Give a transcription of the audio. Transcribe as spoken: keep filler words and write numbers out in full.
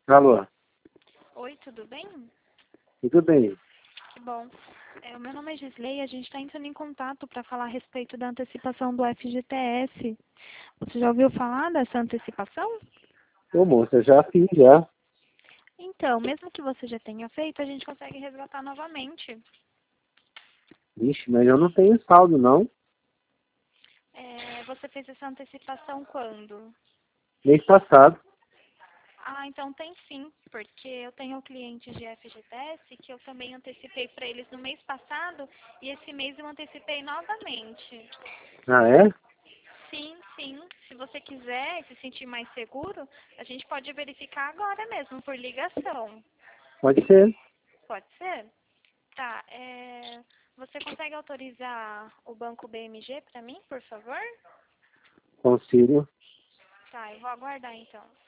Alô, Oi, tudo bem? tudo bem? Que bom. É, o meu nome é Gisley e a gente está entrando em contato para falar a respeito da antecipação do F G T S. Você já ouviu falar dessa antecipação? Ô moça, já fiz já. Então, mesmo que você já tenha feito, a gente consegue resgatar novamente. Vixe, mas eu não tenho saldo não. É, você fez essa antecipação quando? Mês passado. Ah, então tem sim, porque eu tenho clientes de F G T S que eu também antecipei para eles no mês passado e esse mês eu antecipei novamente. Ah, é? Sim, sim. Se você quiser se sentir mais seguro, a gente pode verificar agora mesmo, por ligação. Pode ser. Pode ser? Tá. É... Você consegue autorizar o banco B M G para mim, por favor? Consigo. Tá, eu vou aguardar então.